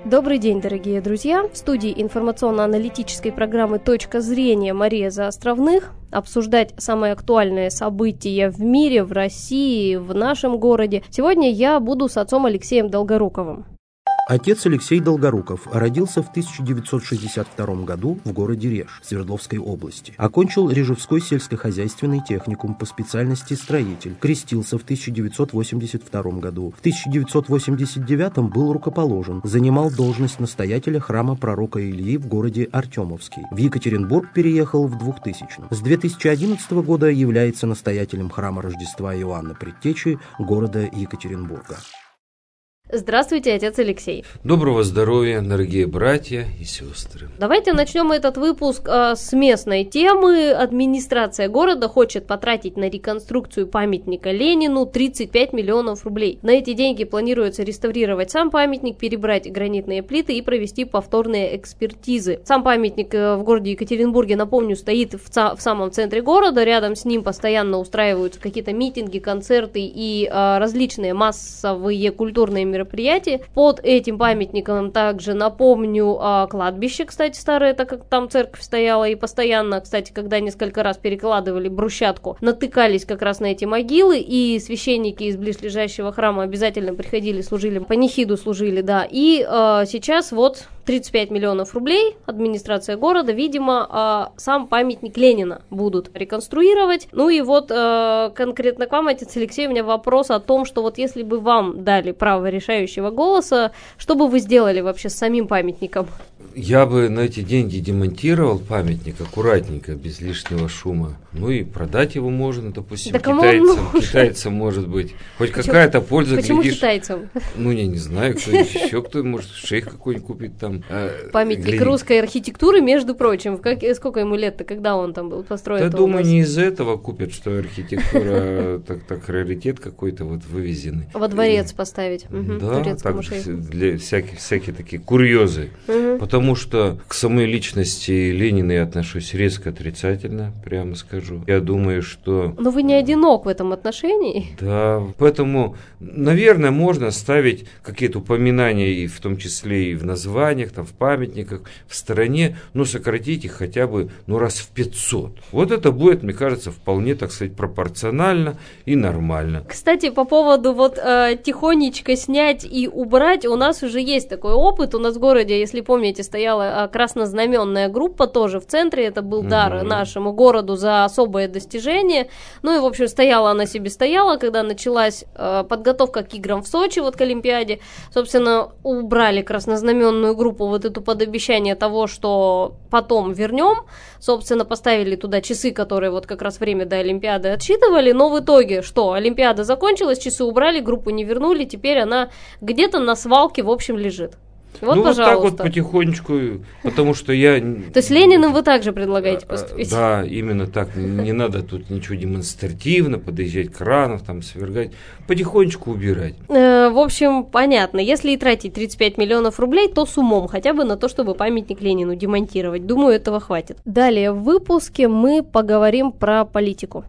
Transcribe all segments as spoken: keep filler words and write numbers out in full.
Добрый день, дорогие друзья! В студии информационно-аналитической программы «Точка зрения» Мария Заостровных. Обсуждать самые актуальные события в мире, в России, в нашем городе. Сегодня я буду с отцом Алексеем Долгоруковым. Отец Алексей Долгоруков родился в тысяча девятьсот шестьдесят втором году в городе Реж Свердловской области. Окончил Режевской сельскохозяйственный техникум по специальности строитель. Крестился в тысяча девятьсот восемьдесят втором году. В тысяча девятьсот восемьдесят девятом был рукоположен. Занимал должность настоятеля храма пророка Ильи в городе Артемовский. В Екатеринбург переехал в двухтысячном. С две тысячи одиннадцатого года является настоятелем храма Рождества Иоанна Предтечи города Екатеринбурга. Здравствуйте, отец Алексей. Доброго здоровья, дорогие братья и сестры. Давайте начнем этот выпуск э, с местной темы. Администрация города хочет потратить на реконструкцию памятника Ленину тридцать пять миллионов рублей. На эти деньги планируется реставрировать сам памятник, перебрать гранитные плиты и провести повторные экспертизы. Сам памятник э, в городе Екатеринбурге, напомню, стоит в, ца- в самом центре города. Рядом с ним постоянно устраиваются какие-то митинги, концерты и э, различные массовые культурные мероприятия. мероприятий. Под этим памятником также, напомню, кладбище, кстати, старое, так как там церковь стояла, и постоянно, кстати, когда несколько раз перекладывали брусчатку, натыкались как раз на эти могилы, и священники из близлежащего храма обязательно приходили, служили, панихиду служили, да, и э, сейчас вот тридцать пять миллионов рублей администрация города, видимо, э, сам памятник Ленина будут реконструировать. Ну и вот э, конкретно к вам, отец Алексей, у меня вопрос о том, что вот если бы вам дали право решающего голоса, что бы вы сделали вообще с самим памятником? Я бы на эти деньги демонтировал памятник аккуратненько, без лишнего шума. Ну и продать его можно, допустим, да китайцам. Китайцам, может быть. Хоть почему, какая-то польза, почему глядишь. Китайцам? Ну, я не знаю, кто-нибудь еще, кто может шейх какой-нибудь купит там. Памятник глядит. Русской архитектуры, между прочим. Как, сколько ему лет-то, когда он там был построен? Да, думаю, не из-за этого купят, что архитектура так, так раритет какой-то вот вывезенный. Во дворец поставить. Да, так, для всякие, всякие такие курьезы. Потому что к самой личности Ленина я отношусь резко отрицательно, прямо скажу. Я думаю, что... Но вы не одинок в этом отношении. Да, поэтому, наверное, можно ставить какие-то упоминания, и в том числе и в названиях, там, в памятниках, в стороне, но сократить их хотя бы ну, раз в пятьсот. Вот это будет, мне кажется, вполне, так сказать, пропорционально и нормально. Кстати, по поводу вот э, тихонечко снять и убрать, у нас уже есть такой опыт. У нас в городе, если помните, стояла краснознаменная группа тоже в центре, это был дар mm-hmm. нашему городу за особое достижение. Ну и, в общем, стояла она себе стояла, когда началась э, подготовка к играм в Сочи, вот к Олимпиаде. Собственно, убрали краснознаменную группу, вот эту под обещание того, что потом вернем. Собственно, поставили туда часы, которые вот как раз время до Олимпиады отсчитывали, но в итоге, что, Олимпиада закончилась, часы убрали, группу не вернули, теперь она где-то на свалке, в общем, лежит. Вот, ну, пожалуйста. Вот так вот потихонечку, потому что я... То есть Лениным вы также предлагаете поступить? Да, именно так. Не надо тут ничего демонстративно подъезжать к кранов, там, свергать. Потихонечку убирать. В общем, понятно. Если и тратить тридцать пять миллионов рублей, то с умом, хотя бы на то, чтобы памятник Ленину демонтировать. Думаю, этого хватит. Далее в выпуске мы поговорим про политику.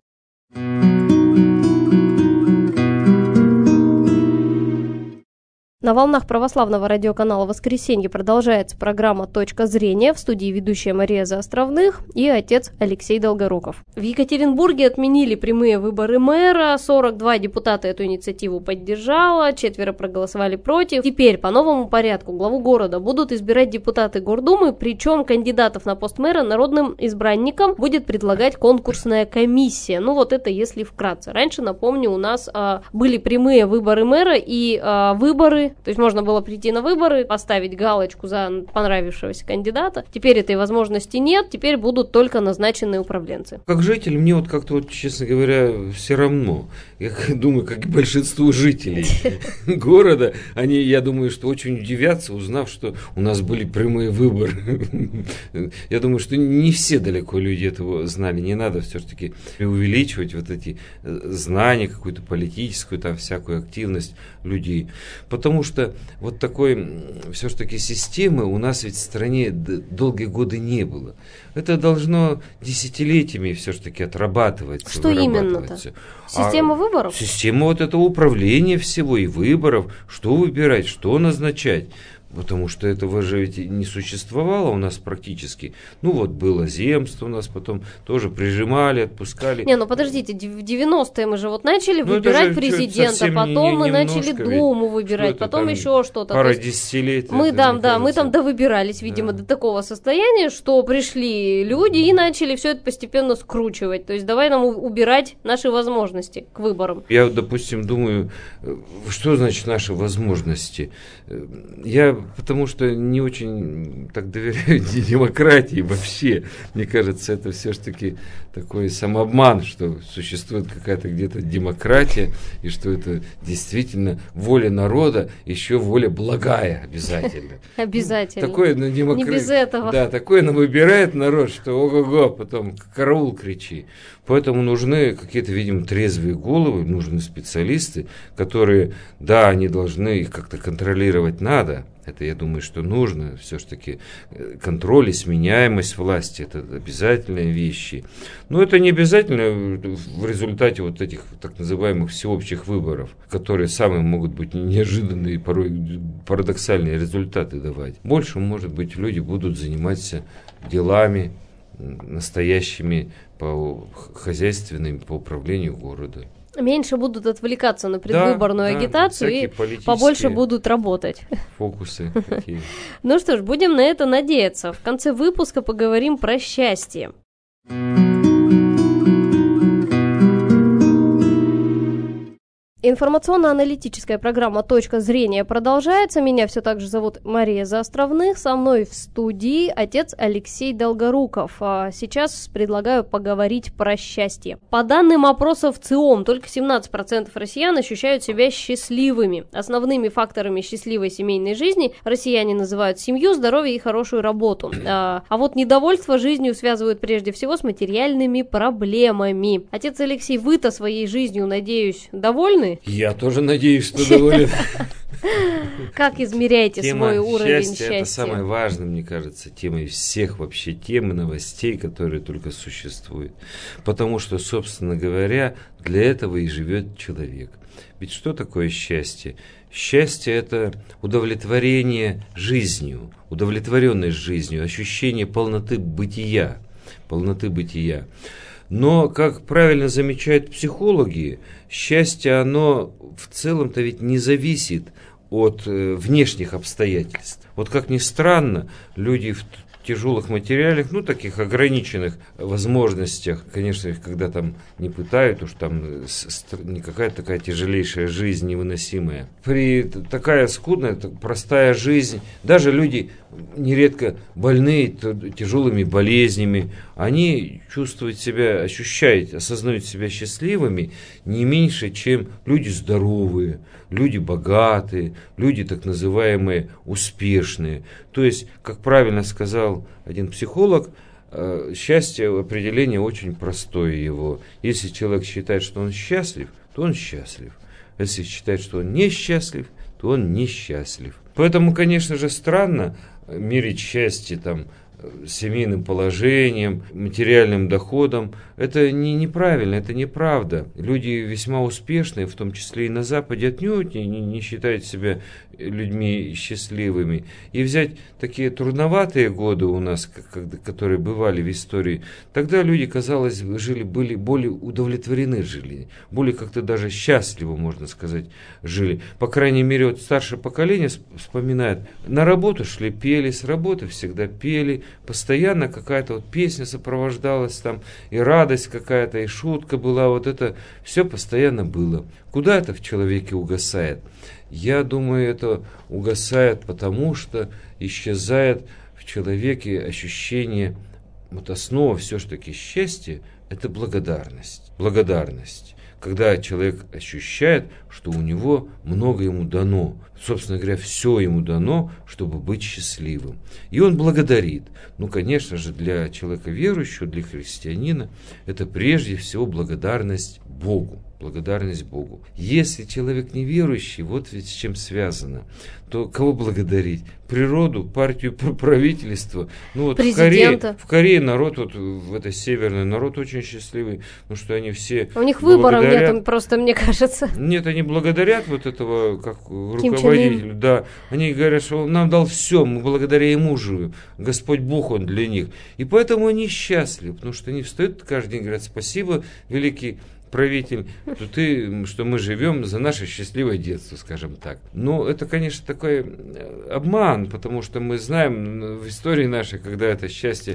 На волнах православного радиоканала «Воскресенье» продолжается программа «Точка зрения». В студии ведущая Мария Заостровных и отец Алексей Долгоруков. В Екатеринбурге отменили прямые выборы мэра. сорок два депутата эту инициативу поддержало, четверо проголосовали против. Теперь по новому порядку главу города будут избирать депутаты Гордумы, причем кандидатов на пост мэра народным избранникам будет предлагать конкурсная комиссия. Ну вот это если вкратце. Раньше, напомню, у нас а, были прямые выборы мэра и а, выборы. То есть можно было прийти на выборы, поставить галочку за понравившегося кандидата. Теперь этой возможности нет, теперь будут только назначенные управленцы. Как житель, мне вот как-то, вот, честно говоря, все равно. Я думаю, как и большинству жителей города, они, я думаю, что очень удивятся, узнав, что у нас были прямые выборы. Я думаю, что не все далеко люди этого знали. Не надо все-таки преувеличивать вот эти знания, какую-то политическую, там, всякую активность людей. Потому что вот такой все-таки системы у нас ведь в стране долгие годы не было. Это должно десятилетиями все-таки отрабатываться. Что именно-то? Система а выборов? Система вот этого управления всего и выборов, что выбирать, что назначать. Потому что этого же ведь не существовало у нас практически. Ну вот было земство у нас, потом тоже прижимали, отпускали. Не, ну подождите, в девяностые мы же вот начали ну, выбирать президента, потом не, мы начали Думу выбирать, потом еще что-то. Пара десятилетий. Мы, да, да, мы там довыбирались, видимо, да. до такого состояния, что пришли люди и начали все это постепенно скручивать. То есть давай нам убирать наши возможности к выборам. Я, допустим, думаю, что значит наши возможности? Я потому что не очень так доверяю демократии вообще. Мне кажется, это все-таки такой самообман, что существует какая-то где-то демократия, и что это действительно воля народа, еще воля благая обязательно. Обязательно. Такое на демократии. Не без этого. Да, такое нам выбирает народ, что ого-го, потом караул кричи. Поэтому нужны какие-то, видимо, трезвые головы, нужны специалисты, которые, да, они должны их как-то контролировать надо. Это, я думаю, что нужно. Все-таки контроль и сменяемость власти – это обязательные вещи. Но это не обязательно в результате вот этих так называемых всеобщих выборов, которые самые могут быть неожиданные и порой парадоксальные результаты давать. Больше, может быть, люди будут заниматься делами настоящими по хозяйственным, по управлению города. Меньше будут отвлекаться на предвыборную да, агитацию да, и побольше будут работать. Фокусы такие. Ну что ж, будем на это надеяться. В конце выпуска поговорим про счастье. Информационно-аналитическая программа «Точка зрения» продолжается. Меня все так же зовут Мария Заостровных. Со мной в студии отец Алексей Долгоруков. А сейчас предлагаю поговорить про счастье. По данным опросов ЦИОМ, только семнадцать процентов россиян ощущают себя счастливыми. Основными факторами счастливой семейной жизни россияне называют семью, здоровье и хорошую работу. А, а вот недовольство жизнью связывают прежде всего с материальными проблемами. Отец Алексей, вы-то своей жизнью, надеюсь, довольны? Я тоже надеюсь, что доволен. Как измеряете свой уровень счастья? Это самое важное, мне кажется, темой всех вообще тем и новостей, которые только существуют. Потому что, собственно говоря, для этого и живет человек. Ведь что такое счастье? Счастье – это удовлетворение жизнью, удовлетворенность жизнью, ощущение полноты бытия, полноты бытия. Но, как правильно замечают психологи, счастье, оно в целом-то ведь не зависит от э, внешних обстоятельств. Вот как ни странно, люди в тяжелых материалах, ну, таких ограниченных возможностях, конечно, их когда там не пытают, уж там не какая-то такая тяжелейшая жизнь невыносимая. При такая скудная, простая жизнь, даже люди нередко больные тяжелыми болезнями, они чувствуют себя, ощущают, осознают себя счастливыми не меньше, чем люди здоровые, люди богатые, люди так называемые успешные. То есть, как правильно сказал один психолог, счастье, определение очень простое его. Если человек считает, что он счастлив, то он счастлив. Если считает, что он несчастлив, то он несчастлив. Поэтому, конечно же, странно мерить счастье там семейным положением, материальным доходом. Это не, неправильно, это неправда. Люди весьма успешные, в том числе и на Западе, отнюдь не, не считают себя людьми счастливыми. И взять такие трудноватые годы у нас, как, которые бывали в истории, тогда люди, казалось, жили, были более удовлетворены, жили, более как-то даже счастливо, можно сказать, жили. По крайней мере, вот старшее поколение вспоминает, на работу шли, пели, с работы всегда пели, постоянно какая-то вот песня сопровождалась там, и радость какая-то, и шутка была, вот это все постоянно было. Куда это в человеке угасает? Я думаю, это угасает, потому что исчезает в человеке ощущение, вот основа все-таки счастья – это благодарность. Благодарность. Когда человек ощущает, что у него много ему дано, собственно говоря, все ему дано, чтобы быть счастливым. И он благодарит. Ну, конечно же, для человека верующего, для христианина, это прежде всего благодарность Богу. Благодарность Богу. Если человек неверующий, вот ведь с чем связано, то кого благодарить? Природу, партию, правительство. Ну вот в Корее, в Корее народ, вот в это северный народ очень счастливый, потому что они все У них выборов нет, просто, мне кажется. Нет, они благодарят вот этого как руководителя. Да, они говорят, что он нам дал все, мы благодаря ему живем. Господь Бог он для них. И поэтому они счастливы, потому что они встают каждый день и говорят: спасибо, великий правитель, что, ты, что мы живем за наше счастливое детство, скажем так. Но это, конечно, такой обман, потому что мы знаем в истории нашей, когда это счастье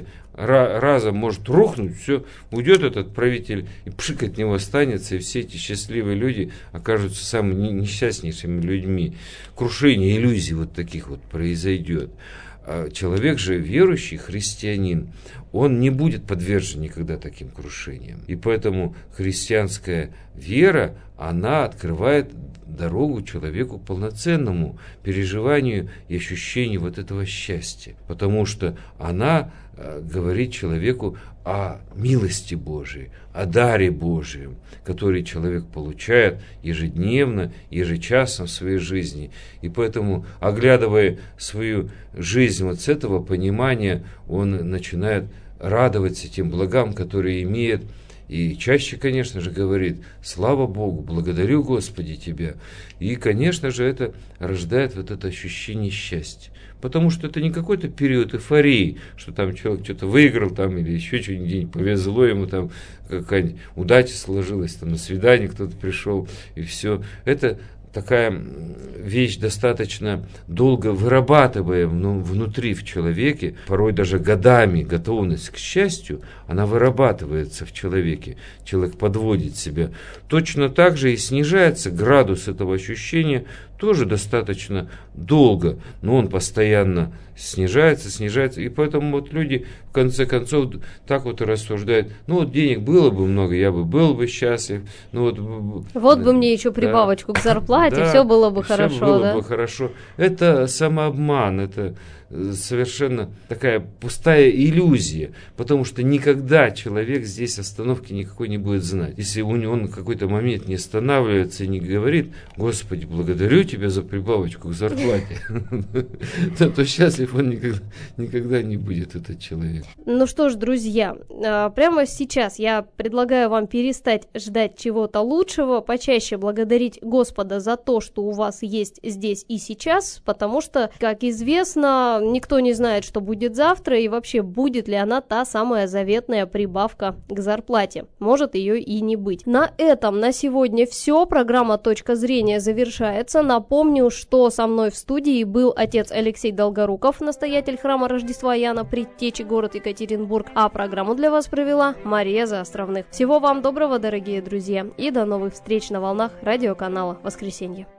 разом может рухнуть, все, уйдет этот правитель, и пшик от него останется, и все эти счастливые люди окажутся самыми несчастнейшими людьми. Крушение иллюзий вот таких вот произойдет. Человек же верующий, христианин, он не будет подвержен никогда таким крушениям. И поэтому христианская вера, она открывает дорогу человеку полноценному переживанию и ощущению вот этого счастья. Потому что она говорит человеку о милости Божией, о даре Божьем, который человек получает ежедневно, ежечасно в своей жизни. И поэтому, оглядывая свою жизнь вот с этого понимания, он начинает радоваться тем благам, которые имеет. И чаще, конечно же, говорит: слава Богу, благодарю, Господи, Тебя. И, конечно же, это рождает вот это ощущение счастья. Потому что это не какой-то период эйфории, что там человек что-то выиграл там, или еще что-нибудь повезло ему, там какая-нибудь удача сложилась, там на свидание кто-то пришел, и все. Это такая вещь достаточно долго вырабатываемая ну, внутри в человеке, порой даже годами готовность к счастью, она вырабатывается в человеке, человек подводит себя. Точно так же и снижается градус этого ощущения тоже достаточно долго, но он постоянно снижается, снижается, и поэтому вот люди в конце концов так вот и рассуждают: ну вот денег было бы много, я бы был бы счастлив, ну вот... Вот бы мне еще прибавочку да, к зарплате, да, все было бы все хорошо, было да? бы хорошо. Это самообман, это совершенно такая пустая иллюзия, потому что никогда человек здесь остановки никакой не будет знать. Если у него он в какой-то момент не останавливается и не говорит: Господи, благодарю Тебя за прибавочку к зарплате, то счастлив он никогда не будет, этот человек. Ну что ж, друзья, прямо сейчас я предлагаю вам перестать ждать чего-то лучшего, почаще благодарить Господа за то, что у вас есть здесь и сейчас, потому что, как известно, никто не знает, что будет завтра, и вообще будет ли она та самая заветная прибавка к зарплате. Может ее и не быть. На этом на сегодня все. Программа «Точка зрения» завершается. Напомню, что со мной в студии был отец Алексей Долгоруков, настоятель храма Рождества Иоанна Предтечи, город Екатеринбург, а программу для вас провела Мария Заостровных. Всего вам доброго, дорогие друзья, и до новых встреч на волнах радиоканала «Воскресенье».